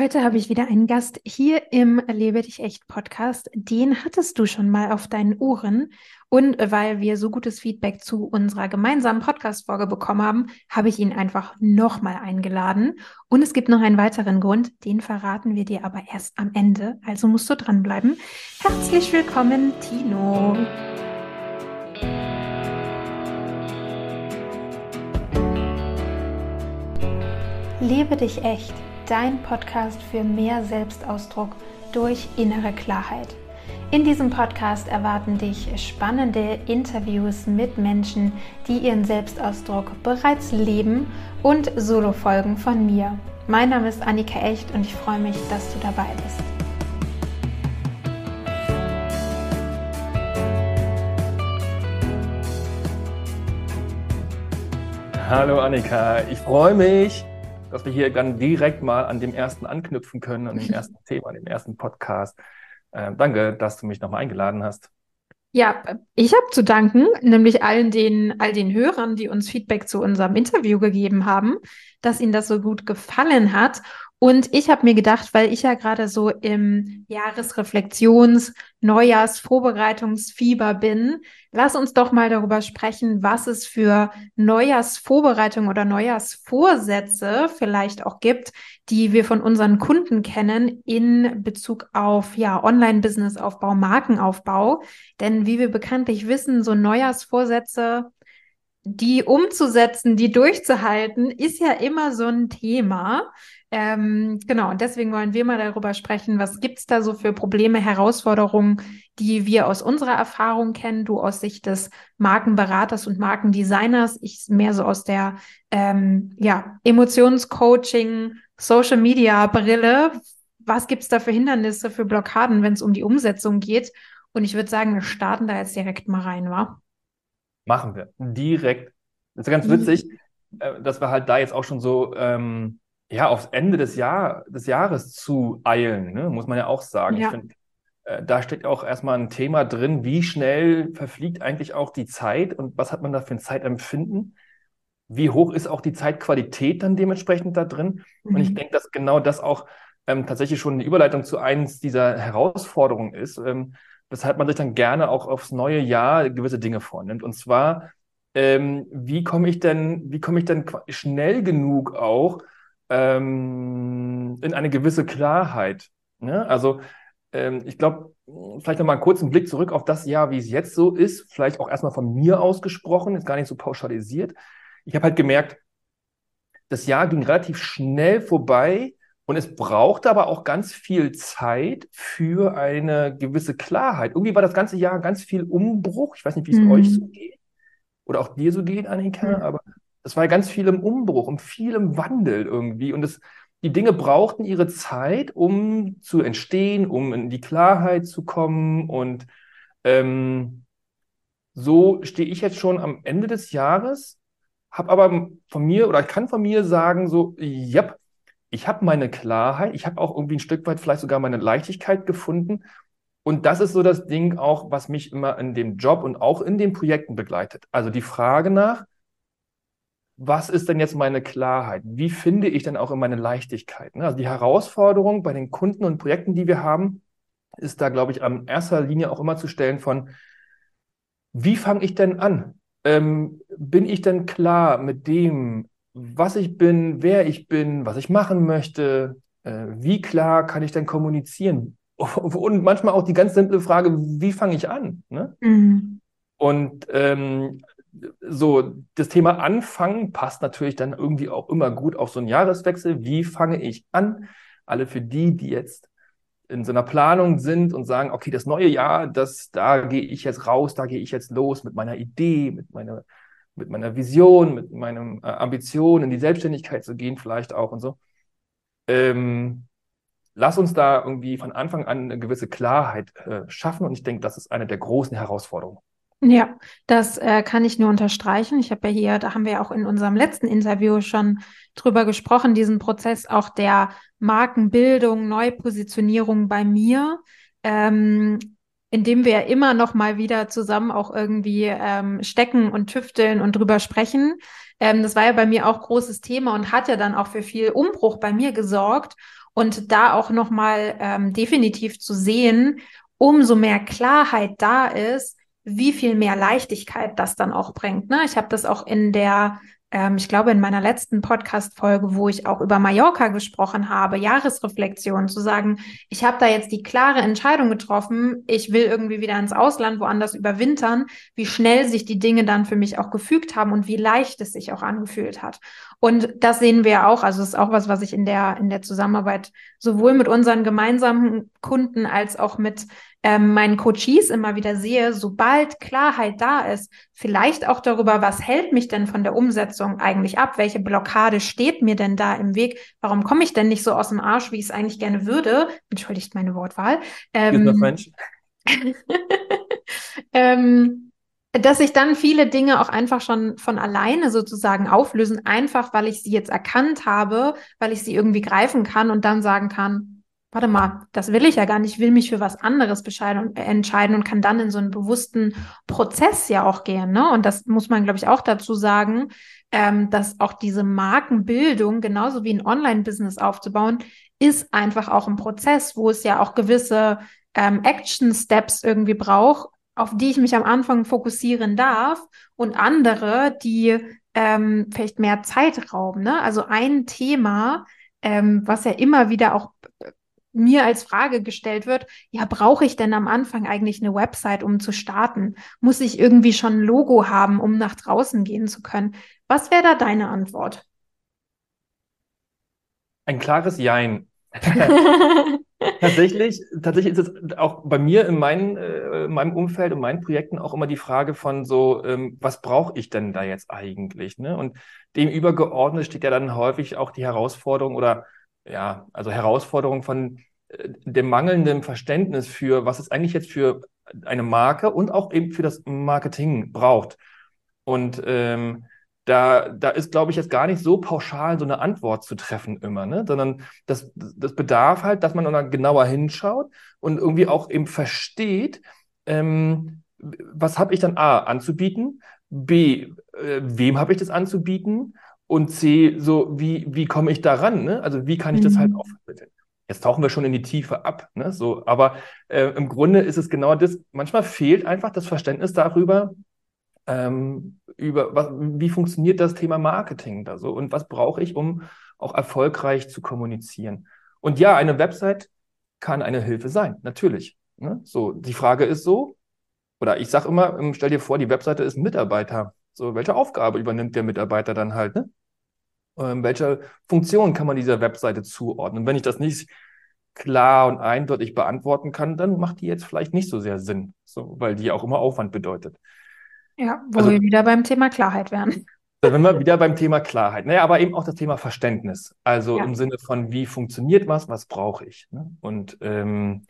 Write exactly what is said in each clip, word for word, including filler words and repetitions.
Heute habe ich wieder einen Gast hier im Lebe dich echt Podcast. Den hattest du schon mal auf deinen Ohren. Und weil wir so gutes Feedback zu unserer gemeinsamen Podcast-Folge bekommen haben, habe ich ihn einfach nochmal eingeladen. Und es gibt noch einen weiteren Grund, den verraten wir dir aber erst am Ende. Also musst du dranbleiben. Herzlich willkommen, Tino. Lebe dich echt. Dein Podcast für mehr Selbstausdruck durch innere Klarheit. In diesem Podcast erwarten dich spannende Interviews mit Menschen, die ihren Selbstausdruck bereits leben und Solo-Folgen von mir. Mein Name ist Annika Echt und ich freue mich, dass du dabei bist. Hallo Annika, ich freue mich, dass wir hier dann direkt mal an dem ersten anknüpfen können, an dem ersten Thema, an dem ersten Podcast. Ähm, danke, dass du mich nochmal eingeladen hast. Ja, ich habe zu danken, nämlich allen den, all den Hörern, die uns Feedback zu unserem Interview gegeben haben, dass ihnen das so gut gefallen hat. Und ich habe mir gedacht, weil ich ja gerade so im Jahresreflexions-, Neujahrsvorbereitungsfieber bin, lass uns doch mal darüber sprechen, was es für Neujahrsvorbereitungen oder Neujahrsvorsätze vielleicht auch gibt, die wir von unseren Kunden kennen in Bezug auf ja Online-Business-Aufbau, Markenaufbau. Denn wie wir bekanntlich wissen, so Neujahrsvorsätze, die umzusetzen, die durchzuhalten, ist ja immer so ein Thema. Ähm, genau, und deswegen wollen wir mal darüber sprechen, was gibt's da so für Probleme, Herausforderungen, die wir aus unserer Erfahrung kennen, du aus Sicht des Markenberaters und Markendesigners, ich mehr so aus der ähm, ja, Emotionscoaching, Social Media Brille. Was gibt's da für Hindernisse, für Blockaden, wenn es um die Umsetzung geht? Und ich würde sagen, wir starten da jetzt direkt mal rein, wa? Machen wir direkt. Das ist ganz Mhm. witzig, äh, dass wir halt da jetzt auch schon so ähm, ja, aufs Ende des, Jahr, des Jahres zu eilen, ne? Muss man ja auch sagen. Ich Ja. finde, äh, da steckt auch erstmal ein Thema drin, wie schnell verfliegt eigentlich auch die Zeit und was hat man da für ein Zeitempfinden? Wie hoch ist auch die Zeitqualität dann dementsprechend da drin? Und ich Mhm. denke, dass genau das auch ähm, tatsächlich schon eine Überleitung zu eins dieser Herausforderungen ist, ähm, weshalb man sich dann gerne auch aufs neue Jahr gewisse Dinge vornimmt. Und zwar, ähm, wie komme ich denn, wie komme ich denn qua- schnell genug auch ähm, in eine gewisse Klarheit? Ne? Also ähm, ich glaube, vielleicht noch mal einen kurzen Blick zurück auf das Jahr, wie es jetzt so ist. Vielleicht auch erstmal von mir ausgesprochen, ist gar nicht so pauschalisiert. Ich habe halt gemerkt, das Jahr ging relativ schnell vorbei und es brauchte aber auch ganz viel Zeit für eine gewisse Klarheit. Irgendwie war das ganze Jahr ganz viel Umbruch. Ich weiß nicht, wie es euch so Mhm. geht oder auch dir so geht, Annika, Mhm. aber es war ganz viel im Umbruch und viel im Wandel irgendwie. Und es, die Dinge brauchten ihre Zeit, um zu entstehen, um in die Klarheit zu kommen. Und ähm, so stehe ich jetzt schon am Ende des Jahres, habe aber von mir oder ich kann von mir sagen, so, ja, ich habe meine Klarheit, ich habe auch irgendwie ein Stück weit vielleicht sogar meine Leichtigkeit gefunden. Und das ist so das Ding auch, was mich immer in dem Job und auch in den Projekten begleitet. Also die Frage nach, was ist denn jetzt meine Klarheit? Wie finde ich denn auch in meine Leichtigkeit? Ne? Also die Herausforderung bei den Kunden und Projekten, die wir haben, ist da, glaube ich, an erster Linie auch immer zu stellen von, wie fange ich denn an? Ähm, bin ich denn klar mit dem, was ich bin, wer ich bin, was ich machen möchte? Äh, wie klar kann ich denn kommunizieren? Und manchmal auch die ganz simple Frage, wie fange ich an? Ne? Mhm. Und ähm, so, das Thema Anfangen passt natürlich dann irgendwie auch immer gut auf so einen Jahreswechsel. Wie fange ich an? Alle für die, die jetzt in so einer Planung sind und sagen, okay, das neue Jahr, das, da gehe ich jetzt raus, da gehe ich jetzt los mit meiner Idee, mit meiner, mit meiner Vision, mit meinem äh, Ambition, in die Selbstständigkeit zu gehen, vielleicht auch und so. Ähm, lass uns da irgendwie von Anfang an eine gewisse Klarheit äh, schaffen und ich denke, das ist eine der großen Herausforderungen. Ja, das äh, kann ich nur unterstreichen. Ich habe ja hier, da haben wir ja auch in unserem letzten Interview schon drüber gesprochen, diesen Prozess auch der Markenbildung, Neupositionierung bei mir, ähm, in dem wir ja immer noch mal wieder zusammen auch irgendwie ähm, stecken und tüfteln und drüber sprechen. Ähm, das war ja bei mir auch großes Thema und hat ja dann auch für viel Umbruch bei mir gesorgt. Und da auch nochmal ähm, definitiv zu sehen, umso mehr Klarheit da ist, wie viel mehr Leichtigkeit das dann auch bringt. Ne? Ich habe das auch in der ähm, ich glaube, in meiner letzten Podcast-Folge, wo ich auch über Mallorca gesprochen habe, Jahresreflexion, zu sagen, ich habe da jetzt die klare Entscheidung getroffen, ich will irgendwie wieder ins Ausland, woanders überwintern, wie schnell sich die Dinge dann für mich auch gefügt haben und wie leicht es sich auch angefühlt hat. Und das sehen wir auch, also es ist auch was, was ich in der, in der Zusammenarbeit sowohl mit unseren gemeinsamen Kunden als auch mit ähm, meinen Coaches immer wieder sehe, sobald Klarheit da ist, vielleicht auch darüber, was hält mich denn von der Umsetzung eigentlich ab? Welche Blockade steht mir denn da im Weg? Warum komme ich denn nicht so aus dem Arsch, wie ich es eigentlich gerne würde? Entschuldigt meine Wortwahl. Ähm, ähm, dass sich dann viele Dinge auch einfach schon von alleine sozusagen auflösen, einfach weil ich sie jetzt erkannt habe, weil ich sie irgendwie greifen kann und dann sagen kann, warte mal, das will ich ja gar nicht, ich will mich für was anderes bescheiden, äh, entscheiden und kann dann in so einen bewussten Prozess ja auch gehen. Ne? Und das muss man, glaube ich, auch dazu sagen, ähm, dass auch diese Markenbildung, genauso wie ein Online-Business aufzubauen, ist einfach auch ein Prozess, wo es ja auch gewisse ähm, Action-Steps irgendwie braucht, auf die ich mich am Anfang fokussieren darf und andere, die ähm, vielleicht mehr Zeit rauben. Ne? Also ein Thema, ähm, was ja immer wieder auch mir als Frage gestellt wird, ja, brauche ich denn am Anfang eigentlich eine Website, um zu starten? Muss ich irgendwie schon ein Logo haben, um nach draußen gehen zu können? Was wäre da deine Antwort? Ein klares Jein. Tatsächlich, tatsächlich ist es auch bei mir in, meinen, äh, in meinem Umfeld und meinen Projekten auch immer die Frage von so, ähm, was brauche ich denn da jetzt eigentlich? Ne? Und dem übergeordnet steht ja dann häufig auch die Herausforderung oder ja, also Herausforderung von äh, dem mangelnden Verständnis für, was es eigentlich jetzt für eine Marke und auch eben für das Marketing braucht. Und ähm, da, da ist, glaube ich, jetzt gar nicht so pauschal so eine Antwort zu treffen immer, ne? Sondern das, das bedarf halt, dass man dann genauer hinschaut und irgendwie auch eben versteht, ähm, was habe ich dann A anzubieten, B, äh, wem habe ich das anzubieten und C, so wie, wie komme ich da ran, ne? Also wie kann ich das halt auch Mhm. vermitteln? Jetzt tauchen wir schon in die Tiefe ab, ne? So, aber äh, im Grunde ist es genau das, manchmal fehlt einfach das Verständnis darüber, ähm, über was, wie funktioniert das Thema Marketing da so und was brauche ich, um auch erfolgreich zu kommunizieren. Und ja, eine Website kann eine Hilfe sein, natürlich. Ne? So, die Frage ist so, oder ich sage immer, ähm, stell dir vor, die Webseite ist ein Mitarbeiter. So, welche Aufgabe übernimmt der Mitarbeiter dann halt, ne? Ähm, welche Funktion kann man dieser Webseite zuordnen? Und wenn ich das nicht klar und eindeutig beantworten kann, dann macht die jetzt vielleicht nicht so sehr Sinn, so, weil die auch immer Aufwand bedeutet. Ja, wo Also wir wieder beim Thema Klarheit wären. da sind wir wieder beim Thema Klarheit. Naja, aber eben auch das Thema Verständnis. Also Ja. im Sinne von, wie funktioniert was, was brauche ich? Ne? Und ähm,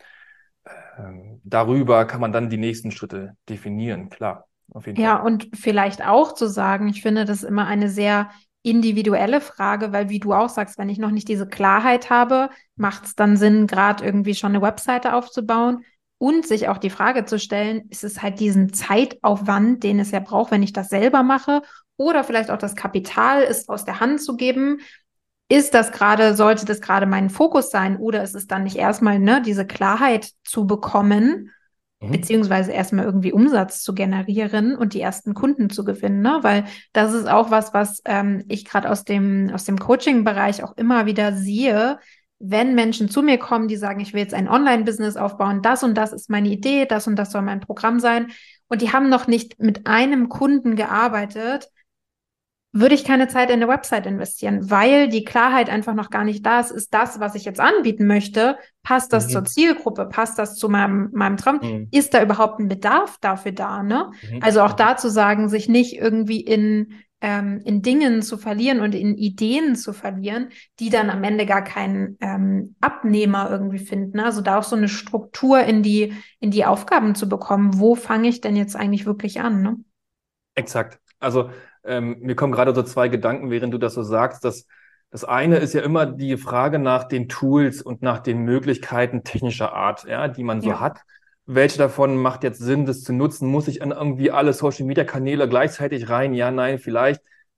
ähm, darüber kann man dann die nächsten Schritte definieren. Klar, auf jeden Ja, Fall. und vielleicht auch zu sagen, ich finde das immer eine sehr individuelle Frage, weil wie du auch sagst, wenn ich noch nicht diese Klarheit habe, macht es dann Sinn, gerade irgendwie schon eine Webseite aufzubauen und sich auch die Frage zu stellen, ist es halt diesen Zeitaufwand, den es ja braucht, wenn ich das selber mache, oder vielleicht auch das Kapital, es aus der Hand zu geben. Ist das gerade, sollte das gerade mein Fokus sein, oder ist es dann nicht erstmal, ne, diese Klarheit zu bekommen? Mhm. Beziehungsweise erstmal irgendwie Umsatz zu generieren und die ersten Kunden zu gewinnen, ne? Weil das ist auch was, was ähm, ich gerade aus dem, aus dem Coaching-Bereich auch immer wieder sehe, wenn Menschen zu mir kommen, die sagen, ich will jetzt ein Online-Business aufbauen, das und das ist meine Idee, das und das soll mein Programm sein, und die haben noch nicht mit einem Kunden gearbeitet, würde ich keine Zeit in eine Website investieren, weil die Klarheit einfach noch gar nicht da ist. Ist das, was ich jetzt anbieten möchte, passt das zur Mhm. Zielgruppe, passt das zu meinem, meinem Traum? Mhm. Ist da überhaupt ein Bedarf dafür da, ne? Mhm. Also auch Mhm. da zu sagen, sich nicht irgendwie in, ähm, in Dingen zu verlieren und in Ideen zu verlieren, die dann am Ende gar keinen ähm, Abnehmer irgendwie finden. Ne? Also da auch so eine Struktur in die, in die Aufgaben zu bekommen. Wo fange ich denn jetzt eigentlich wirklich an, ne? Exakt. Also ähm, mir kommen gerade so zwei Gedanken, während du das so sagst. Dass das eine ist ja immer die Frage nach den Tools und nach den Möglichkeiten technischer Art, ja, die man so Ja. hat. Welche davon macht jetzt Sinn, das zu nutzen? Muss ich an irgendwie alle Social Media Kanäle gleichzeitig rein? Ja, nein, vielleicht.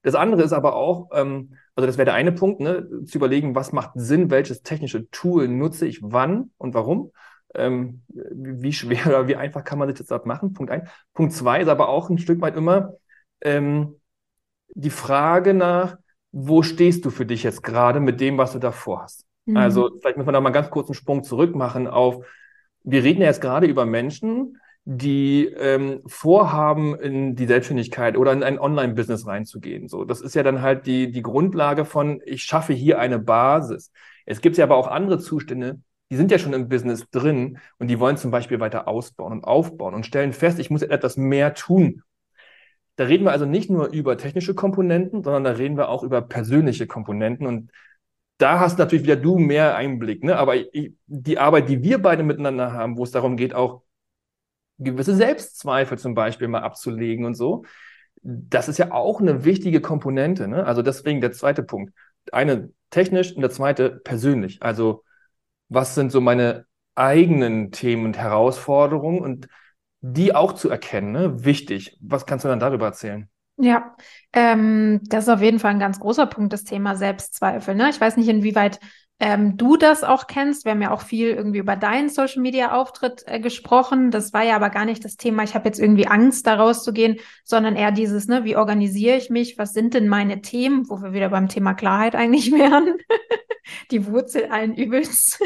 Das andere ist aber auch, ähm, also das wäre der eine Punkt, ne, zu überlegen, was macht Sinn, welches technische Tool nutze ich wann und warum. Ähm, wie schwer oder wie einfach kann man sich das überhaupt machen? Punkt eins. Punkt zwei ist aber auch ein Stück weit immer ähm, die Frage nach, wo stehst du für dich jetzt gerade mit dem, was du davor hast? Mhm. Also vielleicht muss man da mal ganz kurz einen Sprung zurück machen auf, wir reden ja jetzt gerade über Menschen, die ähm, vorhaben, in die Selbstständigkeit oder in ein Online-Business reinzugehen. So, das ist ja dann halt die, die Grundlage von, ich schaffe hier eine Basis. Es gibt ja aber auch andere Zustände, die sind ja schon im Business drin und die wollen zum Beispiel weiter ausbauen und aufbauen und stellen fest, ich muss etwas mehr tun. Da reden wir also nicht nur über technische Komponenten, sondern da reden wir auch über persönliche Komponenten. Und da hast natürlich wieder du mehr Einblick, ne? Aber ich, die Arbeit, die wir beide miteinander haben, wo es darum geht, auch gewisse Selbstzweifel zum Beispiel mal abzulegen und so, das ist ja auch eine wichtige Komponente, ne? Also deswegen der zweite Punkt. Eine technisch und der zweite persönlich. Also was sind so meine eigenen Themen und Herausforderungen und die auch zu erkennen, ne? Wichtig. Was kannst du dann darüber erzählen? Ja, ähm, das ist auf jeden Fall ein ganz großer Punkt, das Thema Selbstzweifel, ne? Ich weiß nicht, inwieweit ähm, du das auch kennst. Wir haben ja auch viel irgendwie über deinen Social Media Auftritt äh, gesprochen. Das war ja aber gar nicht das Thema, ich habe jetzt irgendwie Angst, da rauszugehen, sondern eher dieses, ne, wie organisiere ich mich? Was sind denn meine Themen? Wo wir wieder beim Thema Klarheit eigentlich wären. Die Wurzel allen Übels.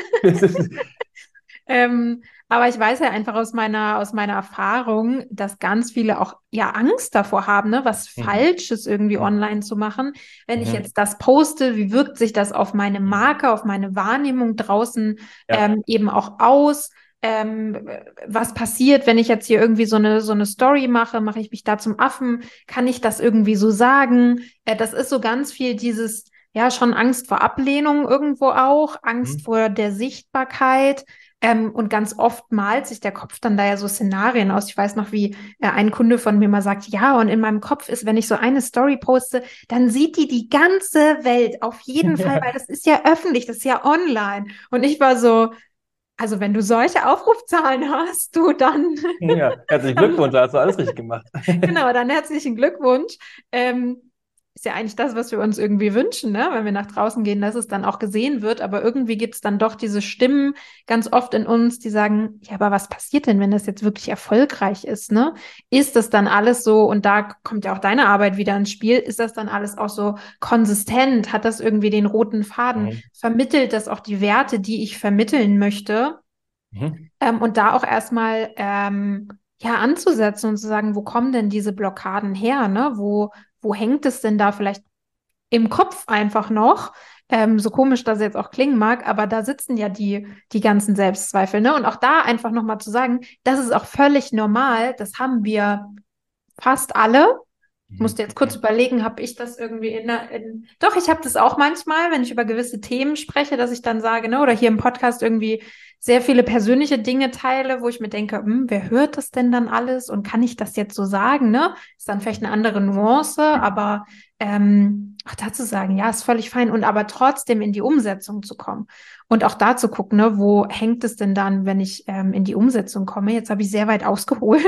Ähm, aber ich weiß ja einfach aus meiner, aus meiner Erfahrung, dass ganz viele auch ja Angst davor haben, ne, was Mhm. Falsches irgendwie Mhm. online zu machen. Wenn ich Mhm. jetzt das poste, wie wirkt sich das auf meine Marke, auf meine Wahrnehmung draußen Ja. ähm, eben auch aus? Ähm, was passiert, wenn ich jetzt hier irgendwie so eine, so eine Story mache? Mache ich mich da zum Affen? Kann ich das irgendwie so sagen? Äh, das ist so ganz viel dieses, ja, schon Angst vor Ablehnung irgendwo auch, Angst Mhm. vor der Sichtbarkeit. Ähm, und ganz oft malt sich der Kopf dann da ja so Szenarien aus. Ich weiß noch, wie äh, ein Kunde von mir mal sagt, ja, und in meinem Kopf ist, wenn ich so eine Story poste, dann sieht die die ganze Welt auf jeden Fall, weil das ist ja öffentlich, das ist ja online. Und ich war so, also wenn du solche Aufrufzahlen hast, du dann, Ja, herzlichen dann Glückwunsch, da hast du alles richtig gemacht. genau, dann herzlichen Glückwunsch. Ähm, ist ja eigentlich das, was wir uns irgendwie wünschen, ne? Wenn wir nach draußen gehen, dass es dann auch gesehen wird. Aber irgendwie gibt es dann doch diese Stimmen ganz oft in uns, die sagen, ja, aber was passiert denn, wenn das jetzt wirklich erfolgreich ist, ne? Ist das dann alles so, und da kommt ja auch deine Arbeit wieder ins Spiel, ist das dann alles auch so konsistent? Hat das irgendwie den roten Faden? Mhm. Vermittelt das auch die Werte, die ich vermitteln möchte? Mhm. Ähm, und da auch erstmal ähm, ja anzusetzen und zu sagen, wo kommen denn diese Blockaden her, ne? Wo, wo hängt es denn da vielleicht im Kopf einfach noch? Ähm, so komisch das jetzt auch klingen mag, aber da sitzen ja die, die ganzen Selbstzweifel, ne? Und auch da einfach nochmal zu sagen, das ist auch völlig normal, das haben wir fast alle. Ich Mhm. musste jetzt kurz überlegen, habe ich das irgendwie in der, in... Doch, ich habe das auch manchmal, wenn ich über gewisse Themen spreche, dass ich dann sage, ne, oder hier im Podcast irgendwie sehr viele persönliche Dinge teile, wo ich mir denke, hm, wer hört das denn dann alles und kann ich das jetzt so sagen, ne? Ist dann vielleicht eine andere Nuance, aber ähm, auch dazu sagen, ja, ist völlig fein und aber trotzdem in die Umsetzung zu kommen und auch da zu gucken, ne, wo hängt es denn dann, wenn ich ähm, in die Umsetzung komme? Jetzt habe ich sehr weit ausgeholt.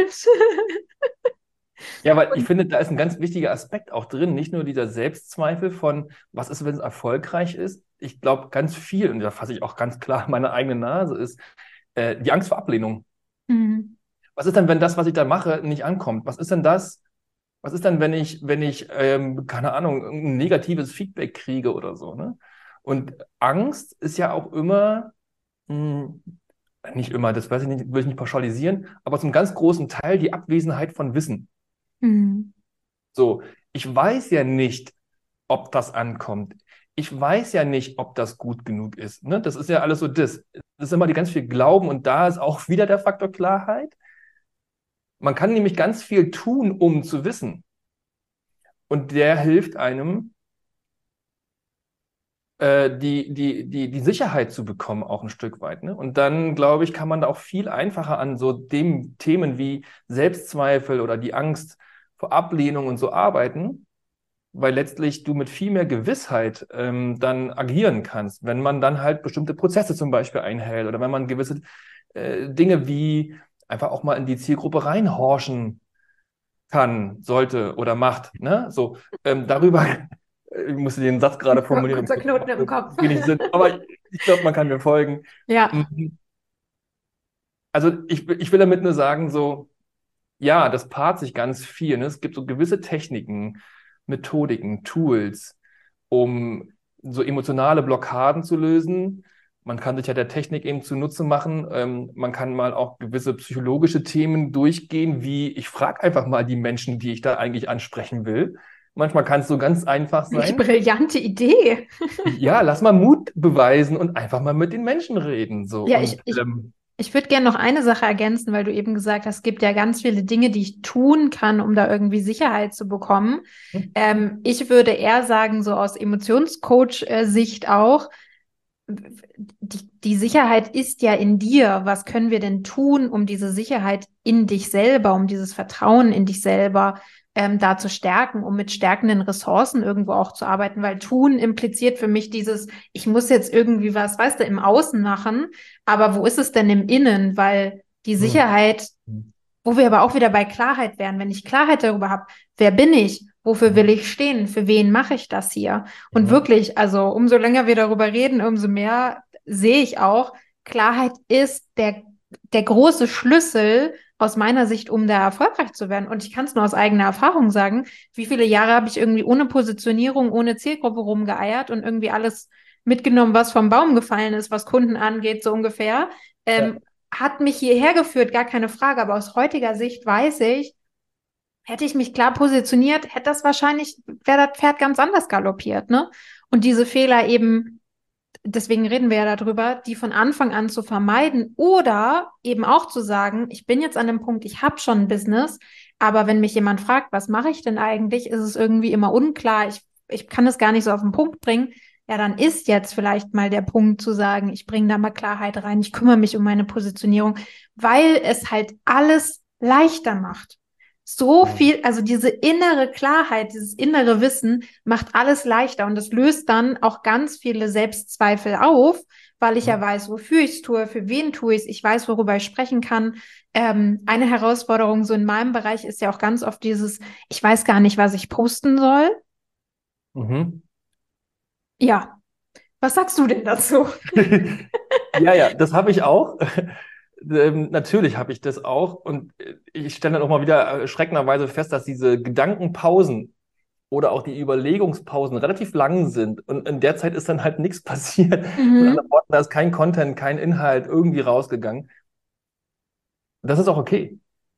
Ja, weil ich finde, da ist ein ganz wichtiger Aspekt auch drin, nicht nur dieser Selbstzweifel von, was ist, wenn es erfolgreich ist. Ich glaube, ganz viel, und da fasse ich auch ganz klar meine eigene Nase, ist äh, die Angst vor Ablehnung. Mhm. Was ist denn, wenn das, was ich da mache, nicht ankommt? Was ist denn das? Was ist denn, wenn ich, wenn ich, ähm, keine Ahnung, ein negatives Feedback kriege oder so, ne? Und Angst ist ja auch immer, mh, nicht immer, das weiß ich nicht, will ich nicht pauschalisieren, aber zum ganz großen Teil die Abwesenheit von Wissen. Mhm. So, ich weiß ja nicht, ob das ankommt. Ich weiß ja nicht, ob das gut genug ist. Ne? Das ist ja alles so das. Das ist immer die ganz viel Glauben und da ist auch wieder der Faktor Klarheit. Man kann nämlich ganz viel tun, um zu wissen. Und der hilft einem, äh, die, die, die, die Sicherheit zu bekommen, auch ein Stück weit. Ne? Und dann, glaube ich, kann man da auch viel einfacher an so dem Themen wie Selbstzweifel oder die Angst vor Ablehnung und so arbeiten, weil letztlich du mit viel mehr Gewissheit ähm, dann agieren kannst, wenn man dann halt bestimmte Prozesse zum Beispiel einhält oder wenn man gewisse äh, Dinge wie einfach auch mal in die Zielgruppe reinhorchen kann, sollte oder macht. Ne? So, ähm, darüber, ich musste den Satz gerade formulieren, Kurzer Knoten im Kopf. wenig Sinn, aber ich glaube, man kann mir folgen. Ja. Mhm. Also ich, ich will damit nur sagen, so, ja, das paart sich ganz viel. Ne? Es gibt so gewisse Techniken, Methodiken, Tools, um so emotionale Blockaden zu lösen. Man kann sich ja der Technik eben zunutze machen. Ähm, man kann mal auch gewisse psychologische Themen durchgehen, wie ich frage einfach mal die Menschen, die ich da eigentlich ansprechen will. Manchmal kann es so ganz einfach Welche sein. brillante Idee. Ja, lass mal Mut beweisen und einfach mal mit den Menschen reden. So. Ja, ich, Und ich, ähm, ich würde gerne noch eine Sache ergänzen, weil du eben gesagt hast, es gibt ja ganz viele Dinge, die ich tun kann, um da irgendwie Sicherheit zu bekommen. Ähm, ich würde eher sagen, so aus Emotionscoach-Sicht auch, die, die Sicherheit ist ja in dir. Was können wir denn tun, um diese Sicherheit in dich selber, um dieses Vertrauen in dich selber ähm, da zu stärken, um mit stärkenden Ressourcen irgendwo auch zu arbeiten? Weil tun impliziert für mich dieses, ich muss jetzt irgendwie was, weißt du, im Außen machen, aber wo ist es denn im Innen? Weil die hm, Sicherheit, hm, wo wir aber auch wieder bei Klarheit wären, wenn ich Klarheit darüber habe, wer bin ich? Wofür will hm, ich stehen? Für wen mache ich das hier? Und hm, wirklich, also umso länger wir darüber reden, umso mehr sehe ich auch, Klarheit ist der, der große Schlüssel aus meiner Sicht, um da erfolgreich zu werden. Und ich kann es nur aus eigener Erfahrung sagen, wie viele Jahre habe ich irgendwie ohne Positionierung, ohne Zielgruppe rumgeeiert und irgendwie alles mitgenommen, was vom Baum gefallen ist, was Kunden angeht, so ungefähr. ja, Ähm, hat mich hierher geführt, gar keine Frage. Aber aus heutiger Sicht weiß ich, hätte ich mich klar positioniert, hätte das wahrscheinlich, wäre das Pferd ganz anders galoppiert, ne? Und diese Fehler eben, deswegen reden wir ja darüber, die von Anfang an zu vermeiden oder eben auch zu sagen, ich bin jetzt an dem Punkt, ich habe schon ein Business, aber wenn mich jemand fragt, was mache ich denn eigentlich, ist es irgendwie immer unklar, ich, ich kann es gar nicht so auf den Punkt bringen. Ja, dann ist jetzt vielleicht mal der Punkt zu sagen, ich bringe da mal Klarheit rein, ich kümmere mich um meine Positionierung, weil es halt alles leichter macht. So hm, viel, also diese innere Klarheit, dieses innere Wissen macht alles leichter und das löst dann auch ganz viele Selbstzweifel auf, weil ich ja hm, weiß, wofür ich es tue, für wen tue ich es, ich weiß, worüber ich sprechen kann. Ähm, eine Herausforderung so in meinem Bereich ist ja auch ganz oft dieses, ich weiß gar nicht, was ich posten soll. mhm. Ja, was sagst du denn dazu? Ja, ja, das habe ich auch. Ähm, natürlich habe ich das auch. Und äh, ich stelle dann auch mal wieder äh, schreckenderweise fest, dass diese Gedankenpausen oder auch die Überlegungspausen relativ lang sind. Und in der Zeit ist dann halt nichts passiert. Mit anderen Mhm. Worten, da ist kein Content, kein Inhalt irgendwie rausgegangen. Das ist auch okay.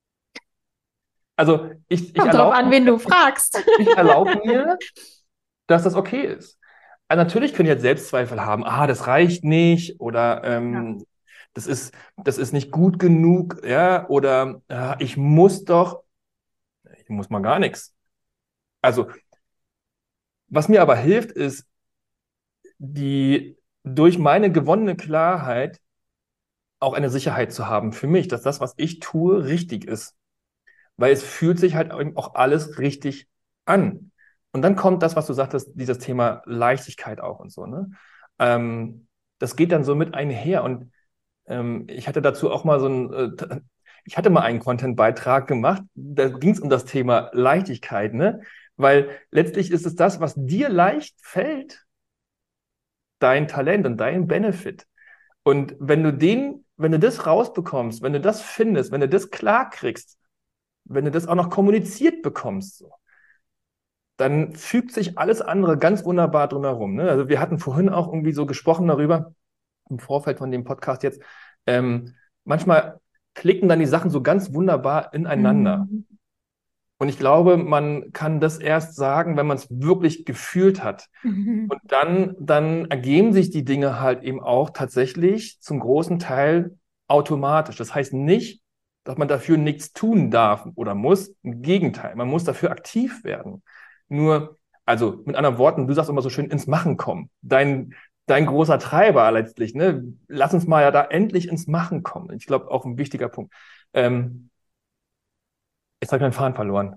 Also ich, ich Kommt drauf erlaube an, wen du fragst. ich erlaub mir, dass das okay ist. Also natürlich können die jetzt Selbstzweifel haben, ah, das reicht nicht oder Ja. ähm, das ist, das ist nicht gut genug, ja, oder ah, ich muss doch, ich muss mal gar nichts. Also, was mir aber hilft, ist, die durch meine gewonnene Klarheit auch eine Sicherheit zu haben für mich, dass das, was ich tue, richtig ist. Weil es fühlt sich halt eben auch alles richtig an. Und dann kommt das, was du sagtest, dieses Thema Leichtigkeit auch und so, ne? Ähm, das geht dann so mit einher. Und ähm, ich hatte dazu auch mal so ein, äh, ich hatte mal einen Content-Beitrag gemacht, da ging es um das Thema Leichtigkeit, ne? Weil letztlich ist es das, was dir leicht fällt, dein Talent und dein Benefit. Und wenn du den, wenn du das rausbekommst, wenn du das findest, wenn du das klar kriegst, wenn du das auch noch kommuniziert bekommst, so, dann fügt sich alles andere ganz wunderbar drumherum. Ne? Also wir hatten vorhin auch irgendwie so gesprochen darüber, im Vorfeld von dem Podcast jetzt, ähm, manchmal klicken dann die Sachen so ganz wunderbar ineinander. Mhm. Und ich glaube, man kann das erst sagen, wenn man es wirklich gefühlt hat. Mhm. Und dann, dann ergeben sich die Dinge halt eben auch tatsächlich zum großen Teil automatisch. Das heißt nicht, dass man dafür nichts tun darf oder muss. Im Gegenteil, man muss dafür aktiv werden. Nur, also mit anderen Worten, du sagst immer so schön ins Machen kommen. Dein, dein großer Treiber letztlich, ne? Lass uns mal ja da endlich ins Machen kommen. Ich glaube, auch ein wichtiger Punkt. Ähm, jetzt habe ich meinen Faden verloren.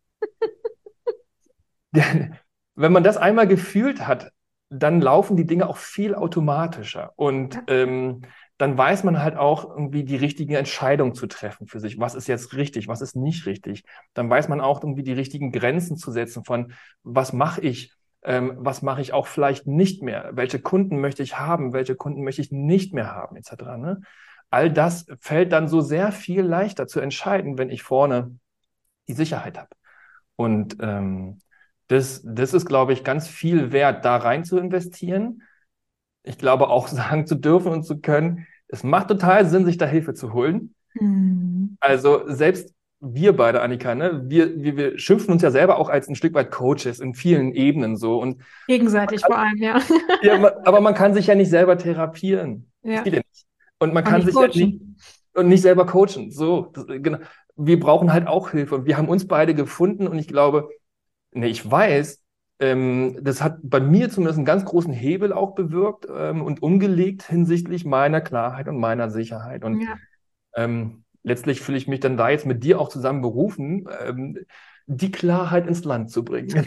Wenn man das einmal gefühlt hat, dann laufen die Dinge auch viel automatischer. Und Ja. ähm, dann weiß man halt auch irgendwie die richtigen Entscheidungen zu treffen für sich. Was ist jetzt richtig, was ist nicht richtig? Dann weiß man auch irgendwie die richtigen Grenzen zu setzen von, was mache ich, ähm, was mache ich auch vielleicht nicht mehr? Welche Kunden möchte ich haben? Welche Kunden möchte ich nicht mehr haben, et cetera. Ne? All das fällt dann so sehr viel leichter zu entscheiden, wenn ich vorne die Sicherheit habe. Und ähm, das, das ist, glaube ich, ganz viel wert, da rein zu investieren. Ich glaube auch sagen zu dürfen und zu können, es macht total Sinn, sich da Hilfe zu holen. Mhm. Also selbst wir beide, Annika, ne, wir, wir, wir schimpfen uns ja selber auch als ein Stück weit Coaches in vielen Ebenen so. Und Gegenseitig vor allem, ja. ja, ma- aber man kann sich ja nicht selber therapieren. Das Ja. geht ja nicht. Und man Auch kann nicht sich ja nicht coachen. und nicht selber coachen. So, das, genau. Wir brauchen halt auch Hilfe. Und wir haben uns beide gefunden und ich glaube, nee, ich weiß, ähm, das hat bei mir zumindest einen ganz großen Hebel auch bewirkt ähm, und umgelegt hinsichtlich meiner Klarheit und meiner Sicherheit. Und Ja. ähm, letztlich fühle ich mich dann da jetzt mit dir auch zusammen berufen, ähm, die Klarheit ins Land zu bringen.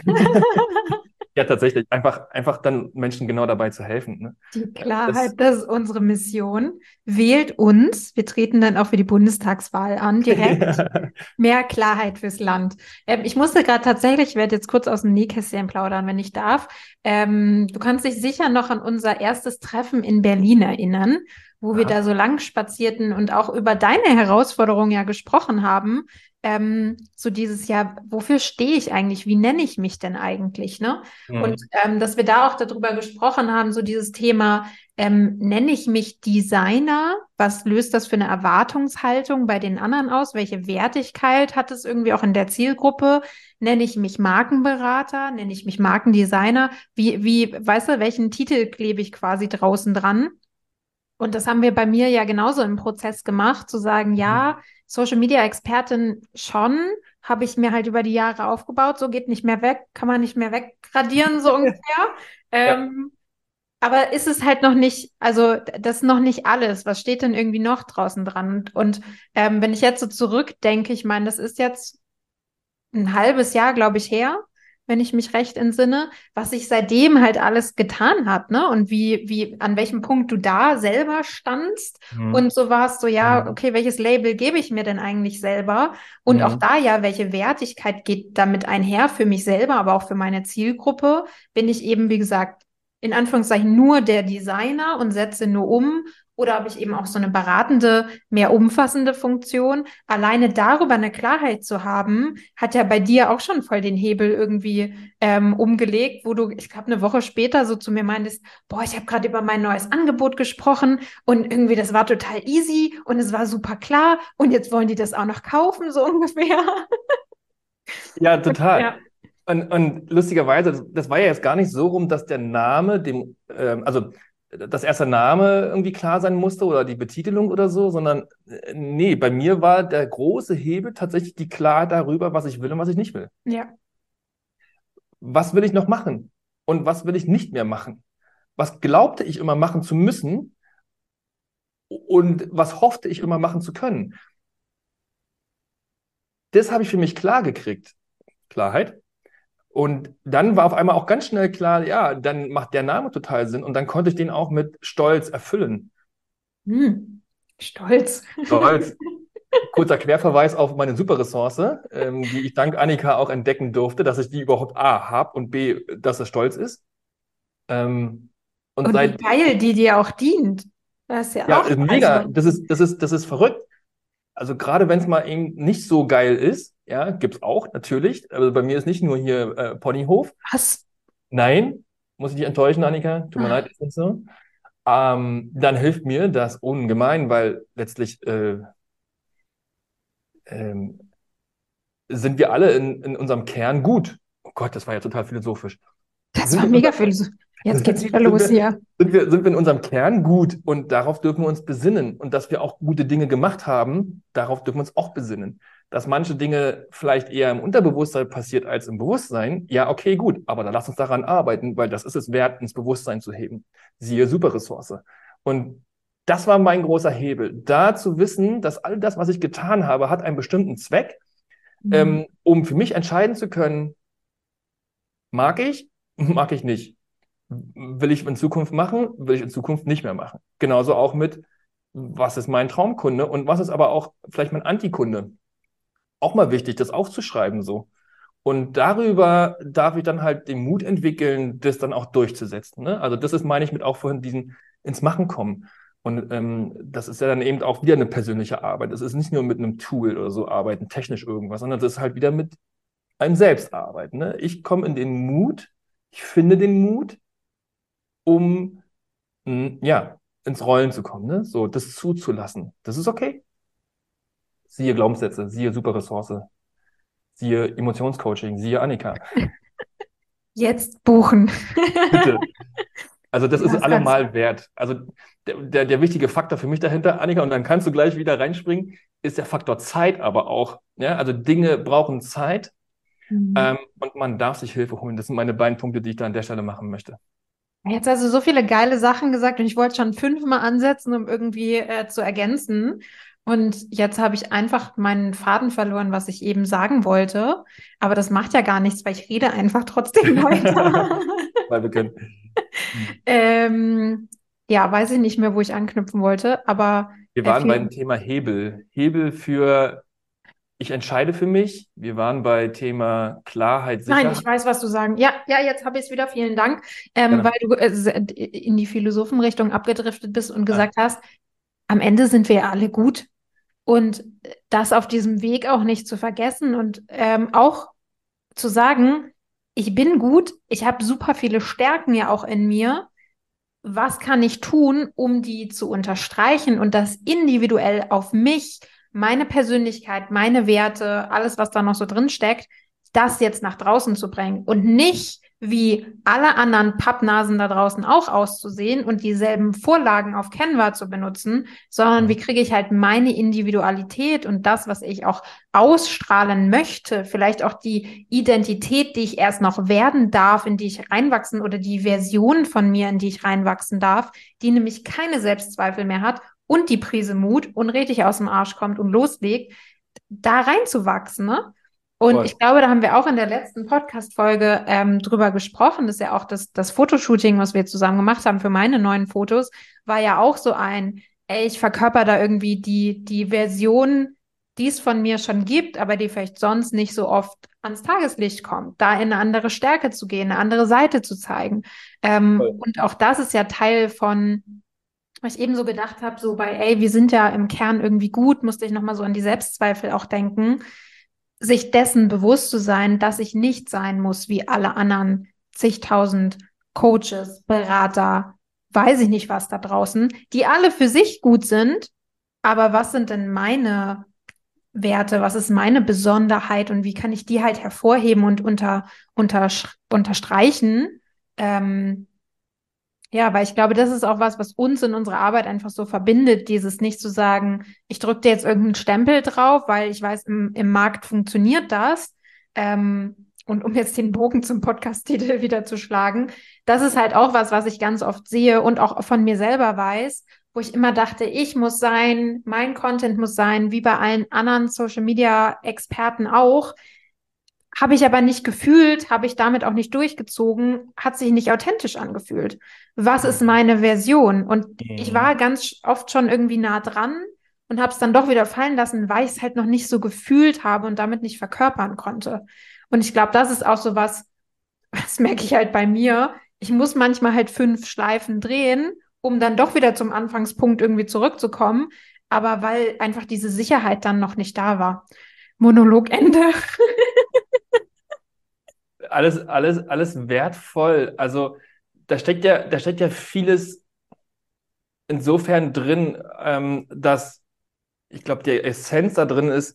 Ja, tatsächlich. Einfach, einfach dann Menschen genau dabei zu helfen. Ne? Die Ja, das, Klarheit, das ist unsere Mission. Wählt uns. Wir treten dann auch für die Bundestagswahl an, direkt. ja. Mehr Klarheit fürs Land. Ähm, ich musste gerade tatsächlich, ich werde jetzt kurz aus dem Nähkästchen plaudern, wenn ich darf. Ähm, du kannst dich sicher noch an unser erstes Treffen in Berlin erinnern, wo wir da Aha. so lang spazierten und auch über deine Herausforderung ja gesprochen haben. Ähm, so dieses Jahr, wofür stehe ich eigentlich? Wie nenne ich mich denn eigentlich, ne? Und Mhm. ähm, dass wir da auch darüber gesprochen haben, so dieses Thema, ähm, nenne ich mich Designer? Was löst das für eine Erwartungshaltung bei den anderen aus? Welche Wertigkeit hat es irgendwie auch in der Zielgruppe? Nenne ich mich Markenberater? Nenne ich mich Markendesigner? Wie, wie, weißt du, welchen Titel klebe ich quasi draußen dran? Und das haben wir bei mir ja genauso im Prozess gemacht, zu sagen, Mhm. ja, Social Media Expertin schon, habe ich mir halt über die Jahre aufgebaut, so geht nicht mehr weg, kann man nicht mehr wegradieren, so ungefähr. Ja. Ähm, aber ist es halt noch nicht, also das ist noch nicht alles. Was steht denn irgendwie noch draußen dran? Und, und ähm, wenn ich jetzt so zurückdenke, ich meine, das ist jetzt ein halbes Jahr, glaube ich, her, wenn ich mich recht entsinne, was sich seitdem halt alles getan hat, ne? Und wie, wie, an welchem Punkt du da selber standst Mhm. und so warst, so, ja, Mhm. okay, welches Label gebe ich mir denn eigentlich selber? Und auch Mhm. da ja, welche Wertigkeit geht damit einher für mich selber, aber auch für meine Zielgruppe? Bin ich eben, wie gesagt, in Anführungszeichen nur der Designer und setze nur um? Oder habe ich eben auch so eine beratende, mehr umfassende Funktion? Alleine darüber eine Klarheit zu haben, hat ja bei dir auch schon voll den Hebel irgendwie ähm, umgelegt, wo du, ich glaube, eine Woche später so zu mir meintest, boah, ich habe gerade über mein neues Angebot gesprochen und irgendwie das war total easy und es war super klar und jetzt wollen die das auch noch kaufen, so ungefähr. Ja, total. Ja. Und, und lustigerweise, das, das war ja jetzt gar nicht so rum, dass der Name dem, ähm, also dass erst der Name irgendwie klar sein musste oder die Betitelung oder so, sondern äh, nee, bei mir war der große Hebel tatsächlich die Klarheit darüber, was ich will und was ich nicht will. Ja. Was will ich noch machen und was will ich nicht mehr machen? Was glaubte ich immer machen zu müssen und was hoffte ich immer machen zu können? Das habe ich für mich klar gekriegt. Klarheit. Und dann war auf einmal auch ganz schnell klar, ja, dann macht der Name total Sinn und dann konnte ich den auch mit Stolz erfüllen. Hm. Stolz. Stolz, kurzer Querverweis auf meine Superressource, ähm, die ich dank Annika auch entdecken durfte, dass ich die überhaupt A habe und B, dass es Stolz ist. Ähm, und Und wie seit, geil die dir auch dient. Das ist ja ja, auch, mega, also, das ist, das ist, das ist verrückt. Also gerade wenn es mal eben nicht so geil ist, ja, gibt's auch natürlich. Also bei mir ist nicht nur hier äh, Ponyhof. was? Nein, muss ich dich enttäuschen, Annika. Tut mir leid, Ah, ist nicht so. Ähm, dann hilft mir das ungemein, weil letztlich äh, ähm, sind wir alle in, in unserem Kern gut. Oh Gott, das war ja total philosophisch. das Sind war wir, in mega unser, viel. Jetzt geht's wieder sind los wir, hier. sind wir, sind wir in unserem Kern gut und darauf dürfen wir uns besinnen. Und dass wir auch gute Dinge gemacht haben, darauf dürfen wir uns auch besinnen. Dass manche Dinge vielleicht eher im Unterbewusstsein passiert als im Bewusstsein, ja, okay, gut, aber dann lass uns daran arbeiten, weil das ist es wert, ins Bewusstsein zu heben. Siehe Superressource. Und das war mein großer Hebel, da zu wissen, dass all das, was ich getan habe, hat einen bestimmten Zweck, Hm. ähm, um für mich entscheiden zu können, mag ich, mag ich nicht. Will ich in Zukunft machen, will ich in Zukunft nicht mehr machen. Genauso auch mit was ist mein Traumkunde und was ist aber auch vielleicht mein Antikunde. Auch mal wichtig, das aufzuschreiben so. Und darüber darf ich dann halt den Mut entwickeln, das dann auch durchzusetzen. Ne? Also das ist, meine ich, mit auch vorhin diesen ins Machen kommen. Und ähm, das ist ja dann eben auch wieder eine persönliche Arbeit. Es ist nicht nur mit einem Tool oder so arbeiten, technisch irgendwas, sondern das ist halt wieder mit einem selbst arbeiten. Ne? Ich komme in den Mut, ich finde den Mut, um mh, ja, ins Rollen zu kommen, ne? So, das zuzulassen. Das ist okay. Siehe Glaubenssätze, siehe super Ressource, siehe Emotionscoaching, siehe Annika. Jetzt buchen. Bitte. Also das ist Das kannst allemal wert. Also der, der, der wichtige Faktor für mich dahinter, Annika, und dann kannst du gleich wieder reinspringen, ist der Faktor Zeit aber auch. Ja, also Dinge brauchen Zeit, du. ähm, und man darf sich Hilfe holen. Das sind meine beiden Punkte, die ich da an der Stelle machen möchte. Jetzt hast du so viele geile Sachen gesagt und ich wollte schon fünfmal ansetzen, um irgendwie äh, zu ergänzen. Und jetzt habe ich einfach meinen Faden verloren, was ich eben sagen wollte. Aber das macht ja gar nichts, weil ich rede einfach trotzdem weiter. Weil wir können. ähm, ja, weiß ich nicht mehr, wo ich anknüpfen wollte, aber Wir äh, waren beim viel, Thema Hebel. Hebel für ich entscheide für mich. Wir waren bei Thema Klarheit, nein, ich Sicherheit. weiß, was du sagen. Ja, ja, jetzt habe ich es wieder. Vielen Dank, ähm, weil Genau. du äh, se- in die Philosophenrichtung abgedriftet bist und Ah, gesagt hast, am Ende sind wir ja alle gut. Und das auf diesem Weg auch nicht zu vergessen und ähm, auch zu sagen, ich bin gut, ich habe super viele Stärken ja auch in mir. Was kann ich tun, um die zu unterstreichen und das individuell auf mich, meine Persönlichkeit, meine Werte, alles, was da noch so drin steckt, das jetzt nach draußen zu bringen und nicht wie alle anderen Pappnasen da draußen auch auszusehen und dieselben Vorlagen auf Canva zu benutzen, sondern wie mhm. kriege ich halt meine Individualität und das, was ich auch ausstrahlen möchte, vielleicht auch die Identität, die ich erst noch werden darf, in die ich reinwachsen oder die Version von mir, in die ich reinwachsen darf, die nämlich keine Selbstzweifel mehr hat und die Prise Mut und richtig aus dem Arsch kommt und loslegt, da reinzuwachsen, ne? Und ich Voll. glaube, da haben wir auch in der letzten Podcast-Folge ähm, drüber gesprochen. Das ist ja auch das, das Fotoshooting, was wir zusammen gemacht haben für meine neuen Fotos, war ja auch so ein, ey, ich verkörper da irgendwie die, die Version, die es von mir schon gibt, aber die vielleicht sonst nicht so oft ans Tageslicht kommt, da in eine andere Stärke zu gehen, eine andere Seite zu zeigen. Ähm, Voll. und auch das ist ja Teil von, was ich eben so gedacht habe, so bei, ey, wir sind ja im Kern irgendwie gut, musste ich nochmal so an die Selbstzweifel auch denken, sich dessen bewusst zu sein, dass ich nicht sein muss wie alle anderen zigtausend Coaches, Berater, weiß ich nicht was da draußen, die alle für sich gut sind, aber was sind denn meine Werte, was ist meine Besonderheit und wie kann ich die halt hervorheben und unter, unter, unterstreichen? Ähm, ja, weil ich glaube, das ist auch was, was uns in unserer Arbeit einfach so verbindet, dieses nicht zu sagen, ich drücke dir jetzt irgendeinen Stempel drauf, weil ich weiß, im, im Markt funktioniert das. Ähm, und um jetzt den Bogen zum Podcast-Titel wieder zu schlagen, das ist halt auch was, was ich ganz oft sehe und auch von mir selber weiß, wo ich immer dachte, ich muss sein, mein Content muss sein, wie bei allen anderen Social-Media-Experten auch. Habe ich aber nicht gefühlt, habe ich damit auch nicht durchgezogen, hat sich nicht authentisch angefühlt. Was ist Mhm. meine Version? Und ich war Mhm. ganz oft schon irgendwie nah dran und habe es dann doch wieder fallen lassen, weil ich es halt noch nicht so gefühlt habe und damit nicht verkörpern konnte. Und ich glaube, das ist auch so was, das merke ich halt bei mir. Ich muss manchmal halt fünf Schleifen drehen, um dann doch wieder zum Anfangspunkt irgendwie zurückzukommen. Aber weil einfach diese Sicherheit dann noch nicht da war. Monologende. Alles, alles, alles wertvoll. Also da steckt ja, da steckt ja vieles insofern drin, ähm, dass ich glaube, die Essenz da drin ist,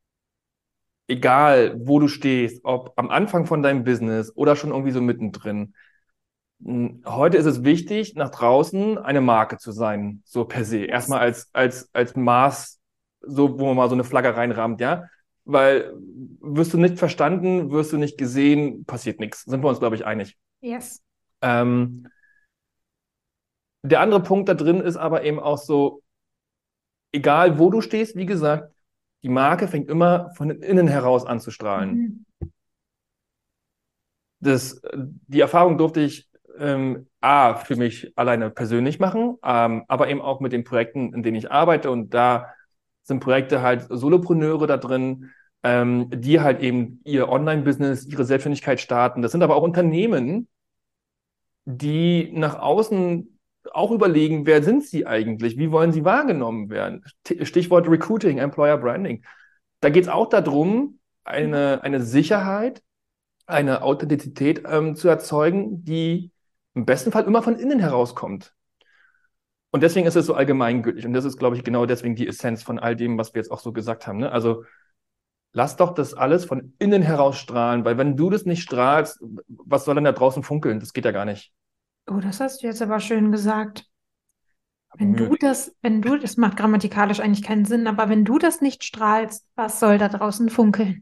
egal wo du stehst, ob am Anfang von deinem Business oder schon irgendwie so mittendrin. m, Heute ist es wichtig, nach draußen eine Marke zu sein, so per se. Yes. Erstmal als, als, als Maß, so, wo man mal so eine Flagge reinrammt, ja. Weil wirst du nicht verstanden, wirst du nicht gesehen, passiert nichts. Sind wir uns, glaube ich, einig. Yes. Ähm, Der andere Punkt da drin ist aber eben auch so, egal wo du stehst, wie gesagt, die Marke fängt immer von innen heraus an zu strahlen. Mhm. Das, die Erfahrung durfte ich ähm, A, für mich alleine persönlich machen, ähm, aber eben auch mit den Projekten, in denen ich arbeite. Und da sind Projekte halt Solopreneure da drin, ähm, die halt eben ihr Online-Business, ihre Selbstständigkeit starten. Das sind aber auch Unternehmen, die nach außen auch überlegen, wer sind sie eigentlich? Wie wollen sie wahrgenommen werden? T- Stichwort Recruiting, Employer Branding. Da geht es auch darum, eine, eine Sicherheit, eine Authentizität ähm, zu erzeugen, die im besten Fall immer von innen herauskommt. Und deswegen ist es so allgemeingültig. Und das ist, glaube ich, genau deswegen die Essenz von all dem, was wir jetzt auch so gesagt haben. Ne? Also lass doch das alles von innen heraus strahlen, weil wenn du das nicht strahlst, was soll denn da draußen funkeln? Das geht ja gar nicht. Oh, das hast du jetzt aber schön gesagt. Hab mir Wenn Mühe du gegeben. das, wenn du, das macht grammatikalisch eigentlich keinen Sinn, aber wenn du das nicht strahlst, was soll da draußen funkeln?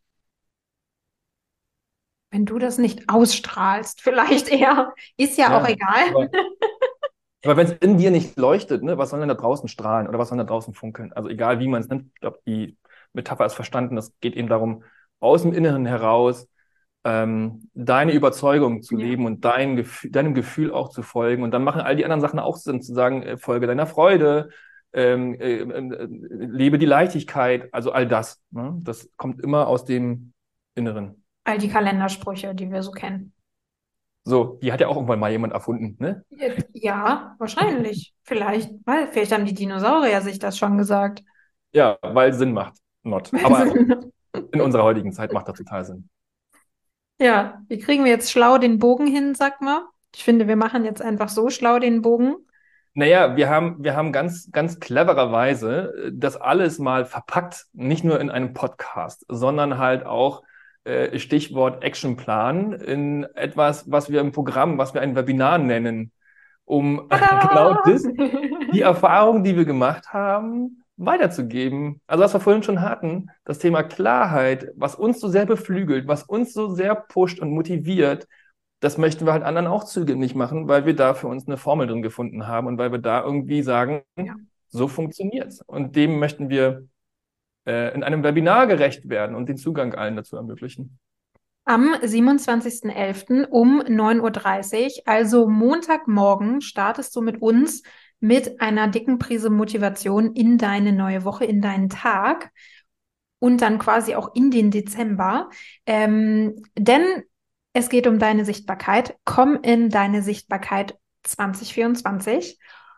Wenn du das nicht ausstrahlst, vielleicht eher, ist ja auch Ja, egal. aber, aber wenn es in dir nicht leuchtet, ne, was soll denn da draußen strahlen oder was soll da draußen funkeln? Also egal, wie man es nimmt, ich glaube, die Metapher ist verstanden. Es geht eben darum, aus dem Inneren heraus ähm, deine Überzeugung zu Ja. leben und dein Gefühl, deinem Gefühl auch zu folgen. Und dann machen all die anderen Sachen auch Sinn, zu sagen, äh, folge deiner Freude, ähm, äh, äh, lebe die Leichtigkeit, also all das. Ne? Das kommt immer aus dem Inneren. All die Kalendersprüche, die wir so kennen. So, die hat ja auch irgendwann mal jemand erfunden, ne? Ja, wahrscheinlich. Vielleicht, weil, vielleicht haben die Dinosaurier sich das schon gesagt. Ja, weil Sinn macht. Not. Aber in unserer heutigen Zeit macht das total Sinn. Ja, wie kriegen wir jetzt schlau den Bogen hin, sag mal? Ich finde, wir machen jetzt einfach so schlau den Bogen. Naja, wir haben, wir haben ganz, ganz clevererweise äh, das alles mal verpackt, nicht nur in einem Podcast, sondern halt auch äh, Stichwort Actionplan in etwas, was wir im Programm, was wir ein Webinar nennen, um genau Tada! das, die Erfahrung, die wir gemacht haben, weiterzugeben. Also was wir vorhin schon hatten, das Thema Klarheit, was uns so sehr beflügelt, was uns so sehr pusht und motiviert, das möchten wir halt anderen auch zugänglich machen, weil wir da für uns eine Formel drin gefunden haben und weil wir da irgendwie sagen, Ja. so funktioniert's. Und dem möchten wir äh, in einem Webinar gerecht werden und den Zugang allen dazu ermöglichen. Am siebenundzwanzigsten elften um neun Uhr dreißig, also Montagmorgen, startest du mit uns mit einer dicken Prise Motivation in deine neue Woche, in deinen Tag und dann quasi auch in den Dezember. Ähm, denn es geht um deine Sichtbarkeit. Komm in deine Sichtbarkeit zwanzig vierundzwanzig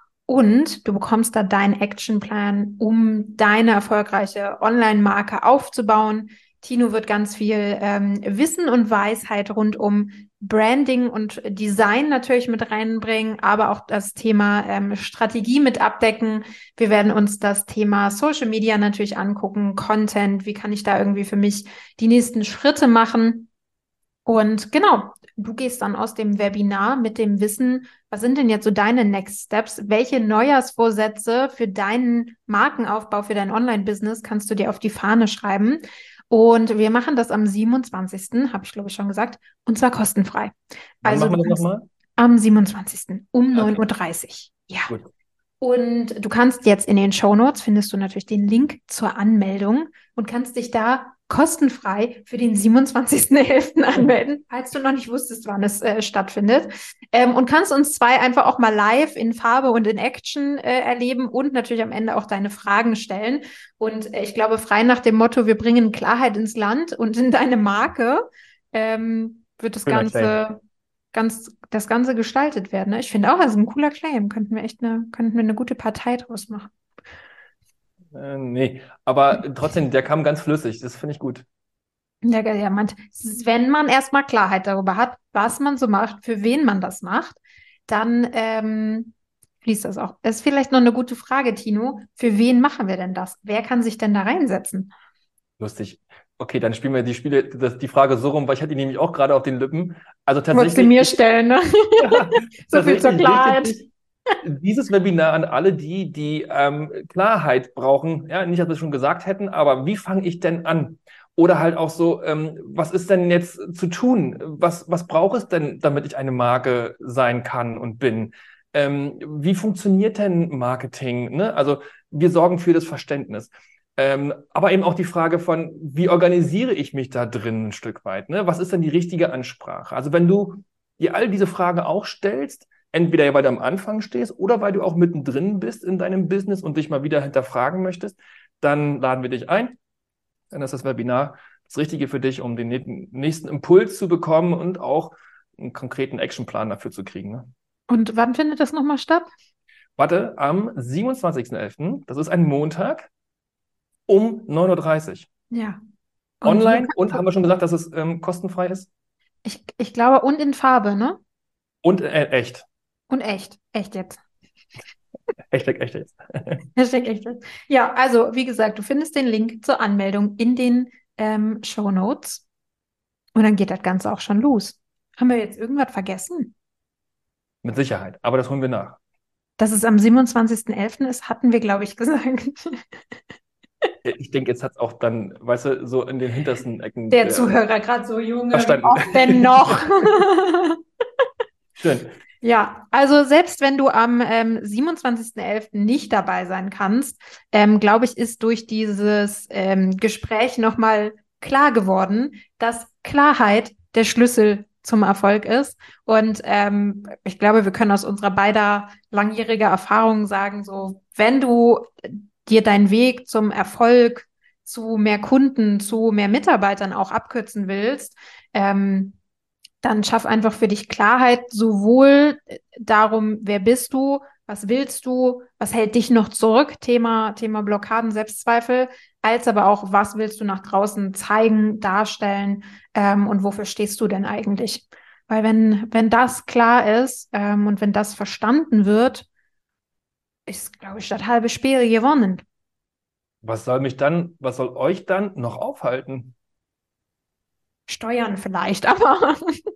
und du bekommst da deinen Actionplan, um deine erfolgreiche Online-Marke aufzubauen. Tino wird ganz viel ähm, Wissen und Weisheit rund um Branding und Design natürlich mit reinbringen, aber auch das Thema ähm, Strategie mit abdecken. Wir werden uns das Thema Social Media natürlich angucken, Content, wie kann ich da irgendwie für mich die nächsten Schritte machen. Und genau, du gehst dann aus dem Webinar mit dem Wissen, was sind denn jetzt so deine Next Steps? Welche Neujahrsvorsätze für deinen Markenaufbau, für dein Online-Business kannst du dir auf die Fahne schreiben? Und wir machen das am siebenundzwanzigsten, habe ich glaube ich schon gesagt, und zwar kostenfrei. Wann Also machen du wir das kannst nochmal? am siebenundzwanzigsten um Ah, neun okay, Uhr. dreißig. Ja. gut. Und du kannst jetzt in den Shownotes findest du natürlich den Link zur Anmeldung und kannst dich da kostenfrei für den siebenundzwanzigsten elften anmelden, falls du noch nicht wusstest, wann es äh, stattfindet. Ähm, und kannst uns zwei einfach auch mal live in Farbe und in Action äh, erleben und natürlich am Ende auch deine Fragen stellen. Und äh, ich glaube, frei nach dem Motto, wir bringen Klarheit ins Land und in deine Marke, ähm, wird das Schöner Claim. Ganze ganz das Ganze gestaltet werden. Ne? Ich finde auch, also ein cooler Claim. Könnten wir echt eine, könnten wir eine gute Partei draus machen. Äh, nee, aber trotzdem, der kam ganz flüssig. Das finde ich gut. Ja, ja, man, wenn man erstmal Klarheit darüber hat, was man so macht, für wen man das macht, dann ähm, fließt das auch. Das ist vielleicht noch eine gute Frage, Tino. Für wen machen wir denn das? Wer kann sich denn da reinsetzen? Lustig. Okay, dann spielen wir die Spiele, das, die Frage so rum, weil ich hatte die nämlich auch gerade auf den Lippen. Also Wolltest du tatsächlich, mir stellen, ne? So viel zur tatsächlich richtet Klarheit. sich dieses Webinar an alle die, die ähm, Klarheit brauchen. Ja, nicht, dass wir es schon gesagt hätten, aber wie fange ich denn an? Oder halt auch so, ähm, was ist denn jetzt zu tun? Was, was braucht es denn, damit ich eine Marke sein kann und bin? Ähm, wie funktioniert denn Marketing? Ne? Also wir sorgen für das Verständnis. Ähm, aber eben auch die Frage von, wie organisiere ich mich da drin ein Stück weit? Ne? Was ist denn die richtige Ansprache? Also wenn du dir all diese Fragen auch stellst, entweder weil du am Anfang stehst oder weil du auch mittendrin bist in deinem Business und dich mal wieder hinterfragen möchtest, dann laden wir dich ein. Dann ist das Webinar das Richtige für dich, um den nächsten Impuls zu bekommen und auch einen konkreten Actionplan dafür zu kriegen. Ne? Und wann findet das nochmal statt? Warte, am siebenundzwanzigsten elften, das ist ein Montag, um neun Uhr dreißig. Ja. Und Online wo- und haben wir schon gesagt, dass es ähm, kostenfrei ist? Ich, ich glaube, und in Farbe, ne? Und äh, echt. Und echt. Echt jetzt. Echt, echt, echt jetzt. Hashtag echt jetzt. Ja, also wie gesagt, du findest den Link zur Anmeldung in den ähm, Shownotes. Und dann geht das Ganze auch schon los. Haben wir jetzt irgendwas vergessen? Mit Sicherheit. Aber das holen wir nach. Dass es am siebenundzwanzigsten elften ist, hatten wir, glaube ich, gesagt. Ich denke, jetzt hat es auch dann, weißt du, so in den hintersten Ecken Der äh, Zuhörer gerade so, Junge, wie verstanden. oft denn noch? Schön. Ja, also selbst wenn du am ähm, siebenundzwanzigsten elften nicht dabei sein kannst, ähm, glaube ich, ist durch dieses ähm, Gespräch nochmal klar geworden, dass Klarheit der Schlüssel zum Erfolg ist. Und ähm, ich glaube, wir können aus unserer beider langjähriger Erfahrung sagen, so, wenn du dir deinen Weg zum Erfolg, zu mehr Kunden, zu mehr Mitarbeitern auch abkürzen willst, ähm, dann schaff einfach für dich Klarheit, sowohl darum, wer bist du, was willst du, was hält dich noch zurück, Thema, Thema Blockaden, Selbstzweifel, als aber auch, was willst du nach draußen zeigen, darstellen ähm, und wofür stehst du denn eigentlich? Weil wenn, wenn das klar ist ähm, und wenn das verstanden wird, ist, glaube ich, das halbe Spiel gewonnen. Was soll mich dann, was soll euch dann noch aufhalten? Steuern vielleicht, aber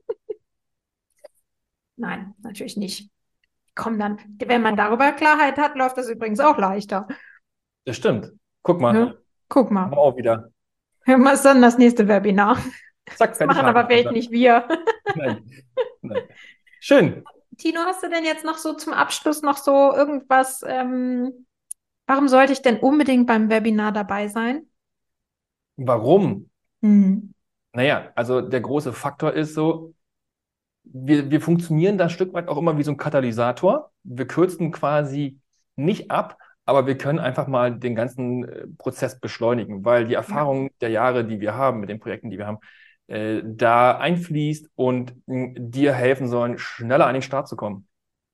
nein, natürlich nicht. Komm dann, wenn man darüber Klarheit hat, läuft das übrigens auch leichter. Das stimmt. Guck mal, Ja, guck haben wir mal. auch wieder. Was ist dann das nächste Webinar? Zack, Das fertig, machen Haken aber vielleicht dran. nicht wir. Nein, nein. Schön. Tino, hast du denn jetzt noch so zum Abschluss noch so irgendwas? Ähm, warum sollte ich denn unbedingt beim Webinar dabei sein? Warum? Hm. Naja, also der große Faktor ist so, wir, wir funktionieren da ein Stück weit auch immer wie so ein Katalysator. Wir kürzen quasi nicht ab, aber wir können einfach mal den ganzen äh, Prozess beschleunigen, weil die Ja. Erfahrung der Jahre, die wir haben, mit den Projekten, die wir haben, äh, da einfließt und mh, dir helfen sollen, schneller an den Start zu kommen.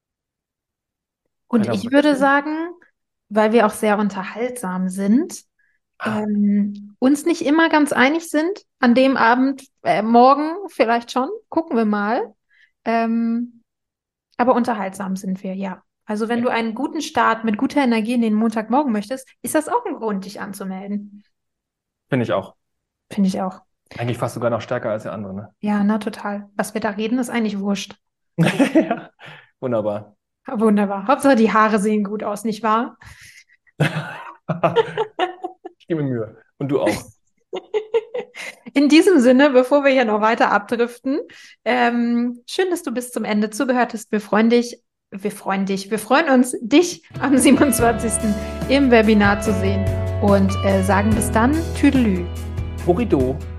Und Ein ich würde Beispiel? sagen, weil wir auch sehr unterhaltsam sind, Ah, ähm, uns nicht immer ganz einig sind, an dem Abend, äh, morgen vielleicht schon, gucken wir mal. Ähm, aber unterhaltsam sind wir, ja. Also wenn ja, du einen guten Start mit guter Energie in den Montagmorgen möchtest, ist das auch ein Grund, dich anzumelden. finde ich auch. Finde ich auch. Eigentlich fast sogar noch stärker als der andere, ne? Ja, na total. Was wir da reden, ist eigentlich wurscht. Ja, wunderbar. Wunderbar. Hauptsache die Haare sehen gut aus, nicht wahr? Ich gebe mir Mühe. Und du auch. In diesem Sinne, bevor wir hier noch weiter abdriften, ähm, schön, dass du bis zum Ende zugehört hast. Wir freuen dich, wir freuen dich, wir freuen uns, dich am siebenundzwanzigsten im Webinar zu sehen und äh, sagen bis dann, Tüdelü. Horrido.